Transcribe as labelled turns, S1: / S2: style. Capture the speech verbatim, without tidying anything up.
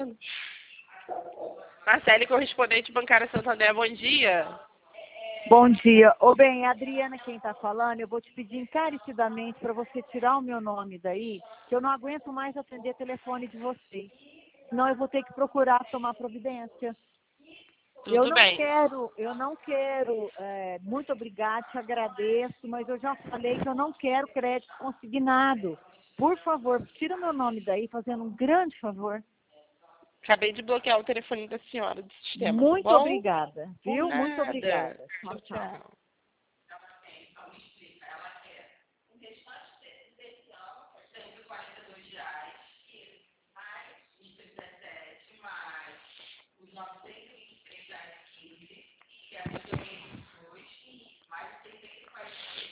S1: Marcelo. Marcele, correspondente bancária Santander, bom dia.
S2: Bom dia. Ô, bem, Adriana quem está falando, eu vou te pedir encarecidamente para você tirar o meu nome daí, que eu não aguento mais atender telefone de vocês. Senão eu vou ter que procurar tomar providência.
S1: Tudo
S2: eu não
S1: bem.
S2: quero, eu não quero, é, muito obrigada, te agradeço, mas eu já falei que eu não quero crédito consignado. Por favor, tira o meu nome daí, fazendo um grande favor.
S1: Acabei de bloquear o telefone da senhora do sistema,
S2: Muito
S1: tá bom?
S2: obrigada,
S1: Por
S2: viu? Muito
S1: nada.
S2: obrigada.
S1: Tchau,
S2: Tchau, tchau.
S1: tchau.